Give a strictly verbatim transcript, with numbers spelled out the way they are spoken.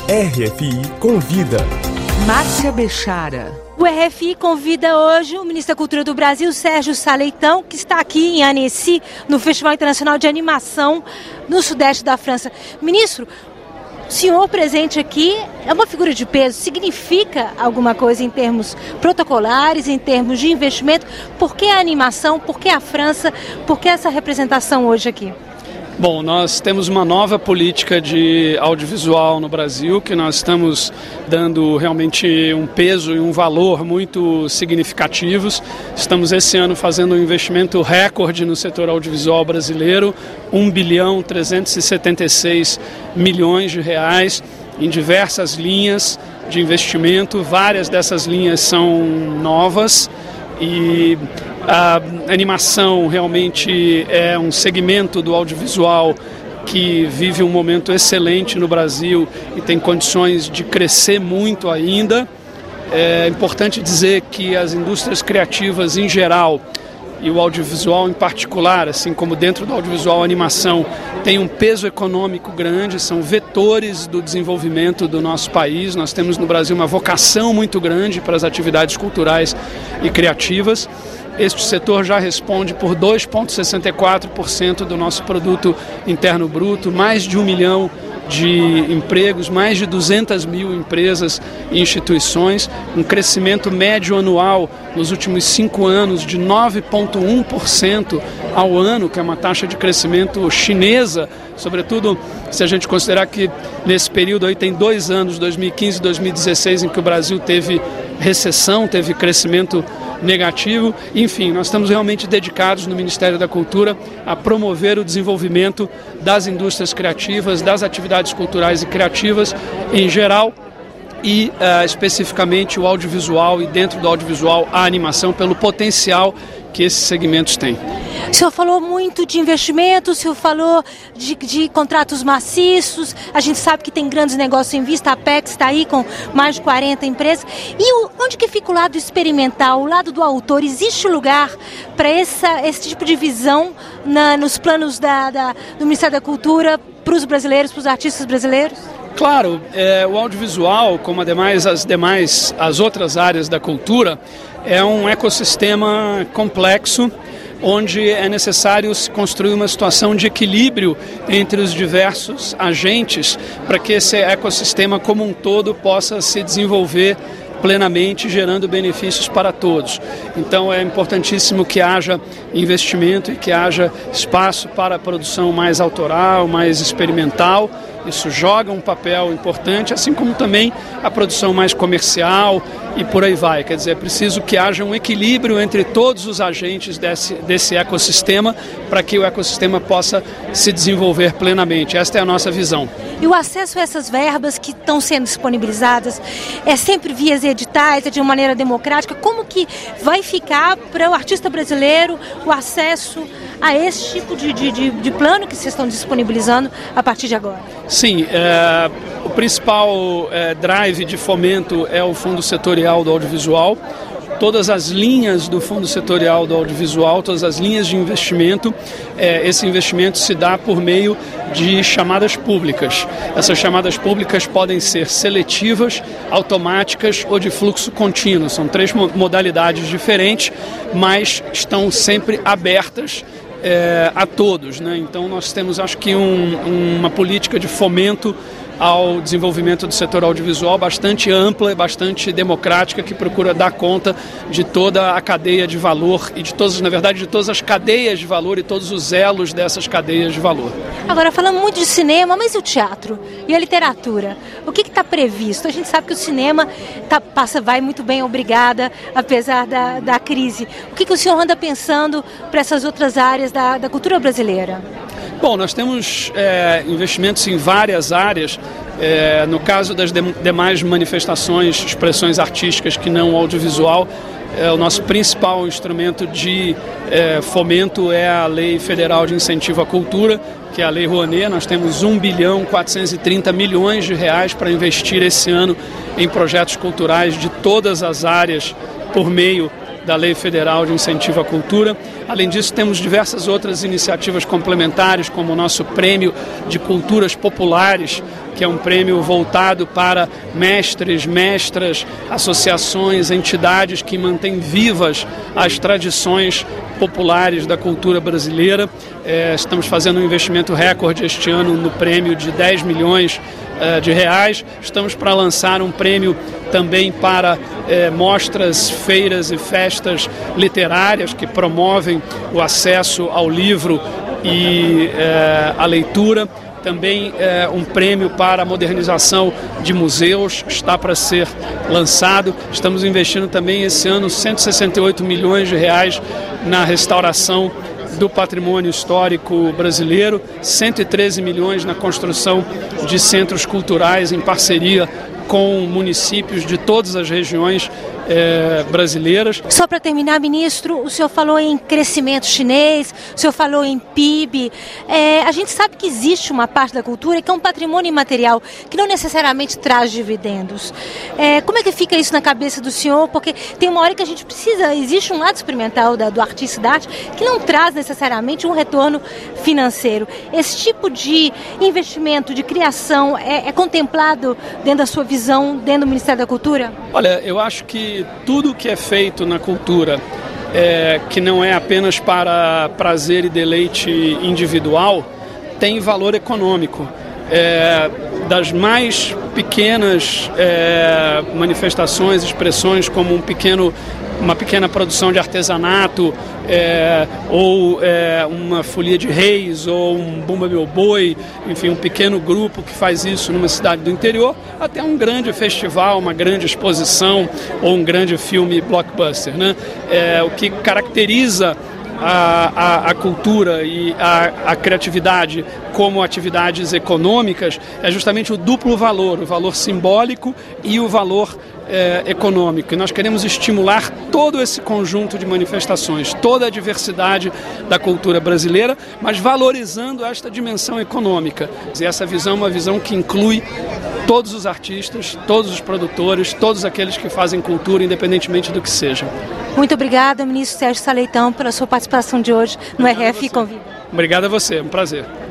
R F I Convida. Márcia Bechara. O R F I convida hoje o ministro da Cultura do Brasil, Sérgio Sá Leitão, que está aqui em Annecy, no Festival Internacional de Animação, no sudeste da França. Ministro, o senhor presente aqui é uma figura de peso, significa alguma coisa em termos protocolares, em termos de investimento? Por que a animação, por que a França, por que essa representação hoje aqui? Bom, nós temos uma nova política de audiovisual no Brasil, que nós estamos dando realmente um peso e um valor muito significativos. Estamos esse ano fazendo um investimento recorde no setor audiovisual brasileiro, um bilhão trezentos e setenta e seis milhões de reais em diversas linhas de investimento. Várias dessas linhas são novas e a animação realmente é um segmento do audiovisual que vive um momento excelente no Brasil e tem condições de crescer muito ainda. É importante dizer que as indústrias criativas em geral e o audiovisual em particular, assim como dentro do audiovisual a animação, tem um peso econômico grande, são vetores do desenvolvimento do nosso país. Nós temos no Brasil uma vocação muito grande para as atividades culturais e criativas. Este setor já responde por dois vírgula sessenta e quatro por cento do nosso produto interno bruto, mais de um milhão de empregos, mais de duzentas mil empresas e instituições, um crescimento médio anual nos últimos cinco anos de nove vírgula um por cento ao ano, que é uma taxa de crescimento chinesa, sobretudo se a gente considerar que nesse período aí tem dois anos, dois mil e quinze e dois mil e dezesseis, em que o Brasil teve recessão, teve crescimento negativo. Enfim, nós estamos realmente dedicados no Ministério da Cultura a promover o desenvolvimento das indústrias criativas, das atividades culturais e criativas em geral e uh, especificamente o audiovisual e dentro do audiovisual a animação pelo potencial que esses segmentos têm. O senhor falou muito de investimento, o senhor falou de, de contratos maciços, a gente sabe que tem grandes negócios em vista, a Apex está aí com mais de quarenta empresas. E o, onde que fica o lado experimental, o lado do autor? Existe lugar para esse tipo de visão na, nos planos da, da, do Ministério da Cultura para os brasileiros, para os artistas brasileiros? Claro, é, o audiovisual, como ademais as demais, as outras áreas da cultura, é um ecossistema complexo, onde é necessário se construir uma situação de equilíbrio entre os diversos agentes para que esse ecossistema como um todo possa se desenvolver plenamente, gerando benefícios para todos. Então é importantíssimo que haja investimento e que haja espaço para a produção mais autoral, mais experimental. Isso joga um papel importante, assim como também a produção mais comercial e por aí vai. Quer dizer, é preciso que haja um equilíbrio entre todos os agentes desse, desse ecossistema para que o ecossistema possa se desenvolver plenamente. Esta é a nossa visão. E o acesso a essas verbas que estão sendo disponibilizadas é sempre via editais, é de uma maneira democrática? Como que vai ficar para o artista brasileiro o acesso a esse tipo de, de, de, de plano que vocês estão disponibilizando a partir de agora? Sim, é, o principal é, drive de fomento é o Fundo Setorial do Audiovisual. Todas as linhas do Fundo Setorial do Audiovisual, todas as linhas de investimento, é, esse investimento se dá por meio de chamadas públicas. Essas chamadas públicas podem ser seletivas, automáticas ou de fluxo contínuo. São três modalidades diferentes, mas estão sempre abertas É, a todos, né? Então nós temos, acho que, um, uma política de fomento ao desenvolvimento do setor audiovisual bastante ampla e bastante democrática, que procura dar conta de toda a cadeia de valor e de todas, na verdade, de todas as cadeias de valor e todos os elos dessas cadeias de valor. Agora, falando muito de cinema, mas e o teatro? E a literatura? O que está previsto? A gente sabe que o cinema tá, passa, vai muito bem, obrigada, apesar da, da crise. O que, que o senhor anda pensando para essas outras áreas da, da cultura brasileira? Bom, nós temos é, investimentos em várias áreas. É, no caso das de, demais manifestações, expressões artísticas que não audiovisual, é, o nosso principal instrumento de é, fomento é a Lei Federal de Incentivo à Cultura, que é a Lei Rouanet. Nós temos um bilhão quatrocentos e trinta milhões de reais para investir esse ano em projetos culturais de todas as áreas por meio da Lei Federal de Incentivo à Cultura. Além disso, temos diversas outras iniciativas complementares, como o nosso Prêmio de Culturas Populares, que é um prêmio voltado para mestres, mestras, associações, entidades que mantêm vivas as tradições populares da cultura brasileira. É, estamos fazendo um investimento recorde este ano no prêmio de dez milhões é, de reais. Estamos para lançar um prêmio também para é, mostras, feiras e festas literárias que promovem o acesso ao livro e é, a leitura. Também é, um prêmio para a modernização de museus está para ser lançado. Estamos investindo também esse ano cento e sessenta e oito milhões de reais na restauração do patrimônio histórico brasileiro, cento e treze milhões na construção de centros culturais em parceria com municípios de todas as regiões é, brasileiras. Só para terminar, ministro, o senhor falou em crescimento chinês, o senhor falou em P I B. É, a gente sabe que existe uma parte da cultura que é um patrimônio imaterial, que não necessariamente traz dividendos. É, como é que fica isso na cabeça do senhor? Porque tem uma hora que a gente precisa, existe um lado experimental da, do artista e da arte que não traz necessariamente um retorno financeiro. Esse tipo de investimento, de criação, é, é contemplado dentro da sua visão, dentro do Ministério da Cultura? Olha, eu acho que tudo que é feito na cultura, é, que não é apenas para prazer e deleite individual, tem valor econômico. É, das mais pequenas é, manifestações, expressões, como um pequeno, uma pequena produção de artesanato, é, ou é, uma folia de reis, ou um Bumba Meu Boi, enfim, um pequeno grupo que faz isso numa cidade do interior, até um grande festival, uma grande exposição, ou um grande filme blockbuster, né? É, o que caracteriza A, a, a cultura e a, a criatividade como atividades econômicas é justamente o duplo valor, o valor simbólico e o valor é, econômico. E nós queremos estimular todo esse conjunto de manifestações, toda a diversidade da cultura brasileira, mas valorizando esta dimensão econômica. E essa visão é uma visão que inclui todos os artistas, todos os produtores, todos aqueles que fazem cultura, independentemente do que seja. Muito obrigada, ministro Sérgio Saleitão, pela sua participação de hoje no R F Convida. Obrigado a você, é um prazer.